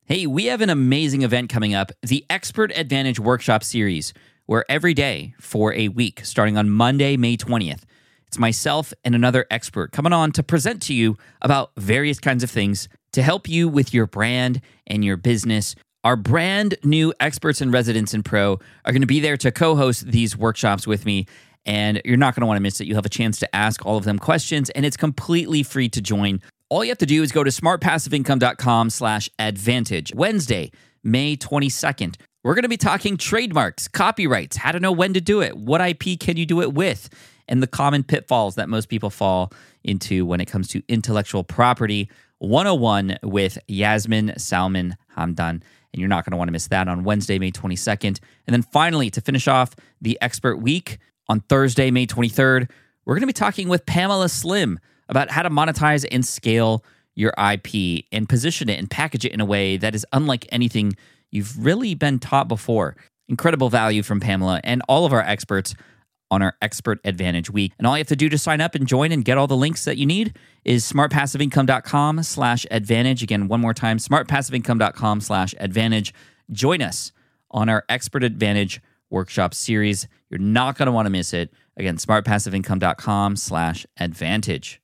Hey, we have an amazing event coming up, the Expert Advantage Workshop Series, where every day for a week, starting on Monday, May 20th, it's myself and another expert coming on to present to you about various kinds of things to help you with your brand and your business. Our brand new experts and residents in Pro are going to be there to co-host these workshops with me, and you're not going to want to miss it. You'll have a chance to ask all of them questions, and it's completely free to join. All you have to do is go to smartpassiveincome.com/advantage. Wednesday, May 22nd. We're going to be talking trademarks, copyrights, how to know when to do it, what IP can you do it with, and the common pitfalls that most people fall into when it comes to intellectual property 101 with Yasmin Salman Hamdan. And you're not going to want to miss that on Wednesday, May 22nd. And then finally, to finish off the Expert Week, on Thursday, May 23rd, we're going to be talking with Pamela Slim about how to monetize and scale your IP and position it and package it in a way that is unlike anything you've really been taught before. Incredible value from Pamela and all of our experts on our Expert Advantage Week. And all you have to do to sign up and join and get all the links that you need is smartpassiveincome.com/advantage. Again, one more time, smartpassiveincome.com/advantage. Join us on our Expert Advantage Workshop Series. You're not going to want to miss it. Again, smartpassiveincome.com/advantage.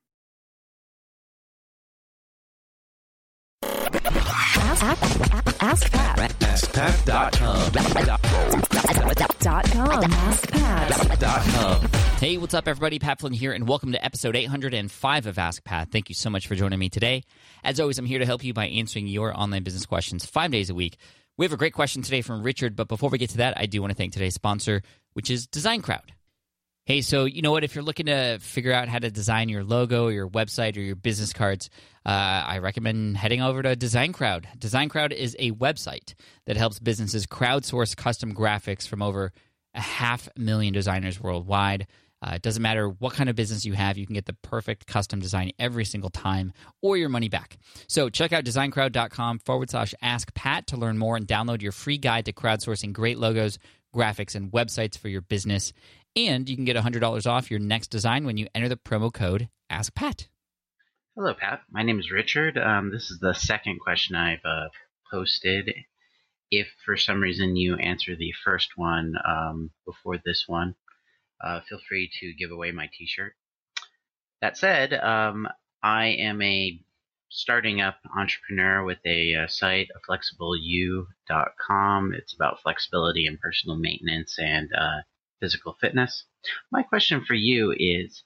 AskPat.com. Hey, what's up, everybody? Pat Flynn here, and welcome to episode 805 of Ask Pat. Thank you so much for joining me today. As always, I'm here to help you by answering your online business questions 5 days a week. We have a great question today from Richard, but before we get to that, I do want to thank today's sponsor, which is Design Crowd. Hey, so you know what? If you're looking to figure out how to design your logo, your website, or your business cards, I recommend heading over to Design Crowd. Design Crowd is a website that helps businesses crowdsource custom graphics from over 500,000 designers worldwide. It doesn't matter what kind of business you have, you can get the perfect custom design every single time or your money back. So check out designcrowd.com/askpat to learn more and download your free guide to crowdsourcing great logos, graphics, and websites for your business. And you can get $100 off your next design when you enter the promo code AskPat. Hello, Pat. My name is Richard. This is the second question I've posted. If for some reason you answer the first one before this one, feel free to give away my t-shirt. That said, I am a starting up entrepreneur with a site, flexibleu.com. It's about flexibility and personal maintenance and physical fitness. My question for you is,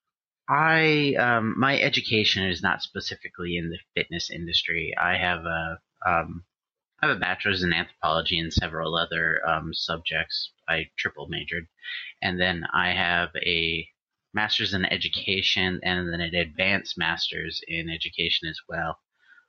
my education is not specifically in the fitness industry. I have a bachelor's in anthropology and several other subjects. I triple majored. And then I have a master's in education and then an advanced master's in education as well.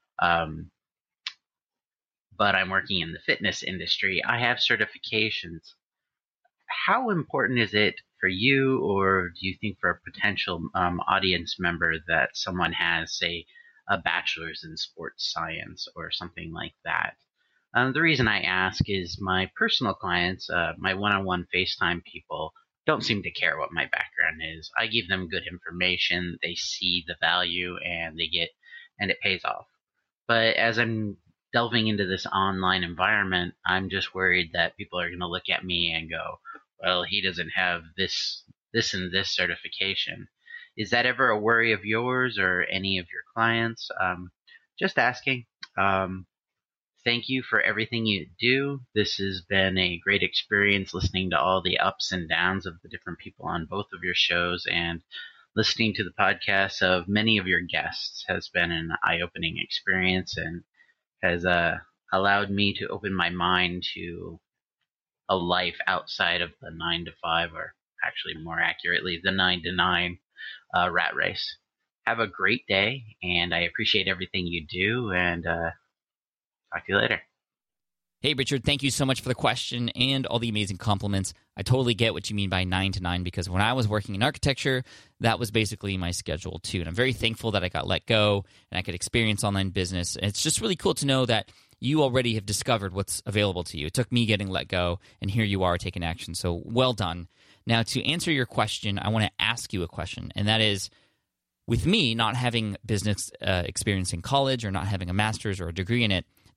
But I'm working in the fitness industry. I have certifications. How important is it for you, or do you think for a potential audience member, that someone has, say, a bachelor's in sports science or something like that? The reason I ask is my personal clients, my one-on-one FaceTime people, don't seem to care what my background is. I give them good information, they see the value, and it pays off. But as I'm delving into this online environment, I'm just worried that people are going to look at me and go, well, he doesn't have this and this certification. Is that ever a worry of yours or any of your clients? Just asking. Thank you for everything you do. This has been a great experience listening to all the ups and downs of the different people on both of your shows, and listening to the podcasts of many of your guests has been an eye-opening experience and has allowed me to open my mind to a life outside of the 9 to 5, or actually more accurately, the 9 to 9 rat race. Have a great day, and I appreciate everything you do, and talk to you later. Hey, Richard, thank you so much for the question and all the amazing compliments. I totally get what you mean by 9 to 9, because when I was working in architecture, that was basically my schedule too. And I'm very thankful that I got let go and I could experience online business. And it's just really cool to know that you already have discovered what's available to you. It took me getting let go, and here you are taking action. So well done. Now, to answer your question, I want to ask you a question, and that is, with me not having business experience in college or not having a master's or a degree in it,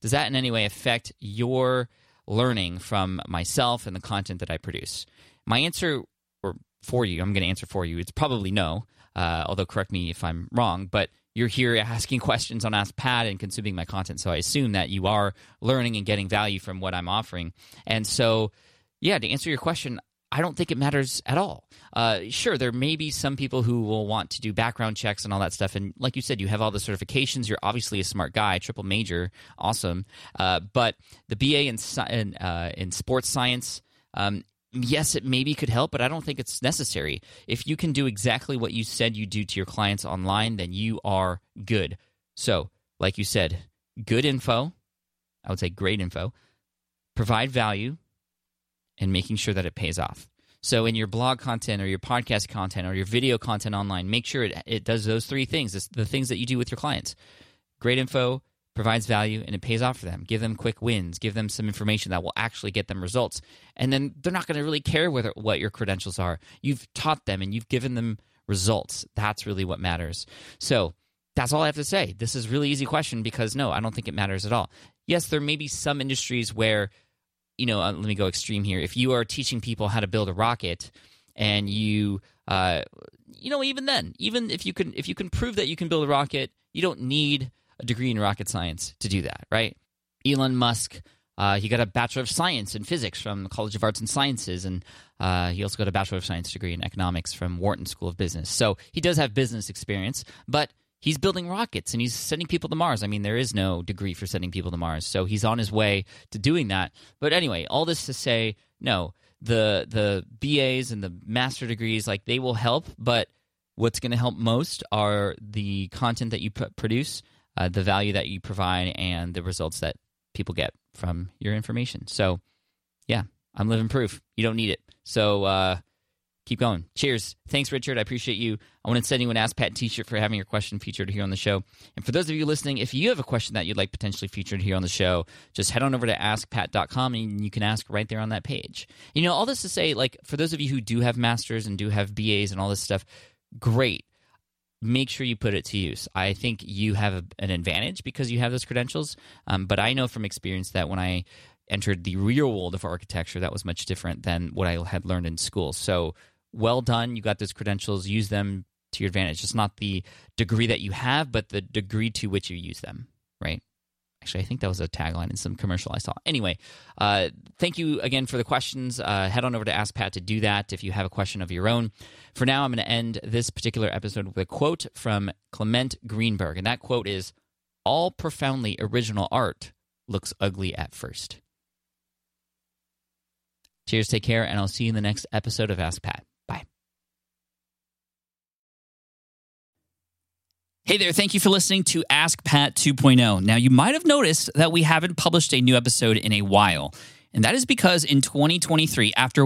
does that in any way affect your learning from myself and the content that I produce? My answer, or for you, I'm going to answer for you, it's probably no, although correct me if I'm wrong, but you're here asking questions on Ask Pat and consuming my content, so I assume that you are learning and getting value from what I'm offering. And so, yeah, to answer your question, I don't think it matters at all. Sure, there may be some people who will want to do background checks and all that stuff, and like you said, you have all the certifications, you're obviously a smart guy, triple major, awesome. But the BA in sports science, yes, it maybe could help, but I don't think it's necessary. If you can do exactly what you said you do to your clients online, then you are good. So, like you said, good info, I would say great info, provide value, and making sure that it pays off. So in your blog content or your podcast content or your video content online, make sure it does those three things, it's the things that you do with your clients. Great info, provides value, and it pays off for them. Give them quick wins. Give them some information that will actually get them results. And then they're not going to really care what your credentials are. You've taught them and you've given them results. That's really what matters. So that's all I have to say. This is a really easy question because, no, I don't think it matters at all. Yes, there may be some industries where, let me go extreme here. If you are teaching people how to build a rocket and you even then, even if you can prove that you can build a rocket, you don't need a degree in rocket science to do that, right? Elon Musk, he got a Bachelor of Science in Physics from the College of Arts and Sciences, and he also got a Bachelor of Science degree in Economics from Wharton School of Business. So he does have business experience, but he's building rockets and he's sending people to Mars. I mean, there is no degree for sending people to Mars, so he's on his way to doing that. But anyway, all this to say, no, the BAs and the master degrees, like, they will help, but what's going to help most are the content that you produce, the value that you provide, and the results that people get from your information. So, yeah, I'm living proof. You don't need it. So keep going. Cheers. Thanks, Richard. I appreciate you. I want to send you an Ask Pat t-shirt for having your question featured here on the show. And for those of you listening, if you have a question that you'd like potentially featured here on the show, just head on over to askpat.com and you can ask right there on that page. All this to say, like, for those of you who do have masters and do have BAs and all this stuff, great. Make sure you put it to use. I think you have an advantage because you have those credentials, but I know from experience that when I entered the real world of architecture, that was much different than what I had learned in school. So well done. You got those credentials. Use them to your advantage. It's not the degree that you have, but the degree to which you use them, right? Actually, I think that was a tagline in some commercial I saw. Anyway, thank you again for the questions. Head on over to Ask Pat to do that if you have a question of your own. For now, I'm going to end this particular episode with a quote from Clement Greenberg, and that quote is, "All profoundly original art looks ugly at first." Cheers, take care, and I'll see you in the next episode of Ask Pat. Bye. Hey there, thank you for listening to Ask Pat 2.0. Now, you might have noticed that we haven't published a new episode in a while, and that is because in 2023, after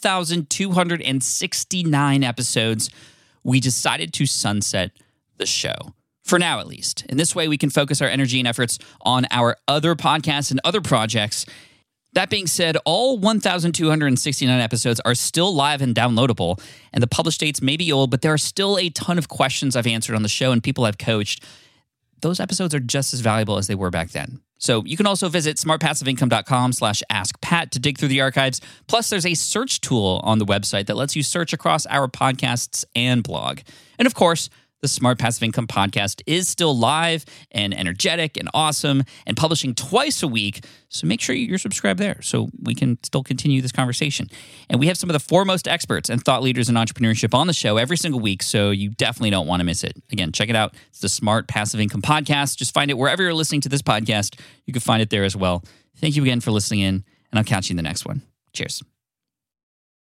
1,269 episodes, we decided to sunset the show. For now, at least. In this way, we can focus our energy and efforts on our other podcasts and other projects. That being said, all 1,269 episodes are still live and downloadable, and the published dates may be old, but there are still a ton of questions I've answered on the show and people I've coached. Those episodes are just as valuable as they were back then. So you can also visit smartpassiveincome.com/askpat to dig through the archives. Plus, there's a search tool on the website that lets you search across our podcasts and blog. And of course, the Smart Passive Income podcast is still live and energetic and awesome and publishing twice a week. So make sure you're subscribed there so we can still continue this conversation. And we have some of the foremost experts and thought leaders in entrepreneurship on the show every single week, so you definitely don't want to miss it. Again, check it out. It's the Smart Passive Income podcast. Just find it wherever you're listening to this podcast. You can find it there as well. Thank you again for listening in, and I'll catch you in the next one. Cheers.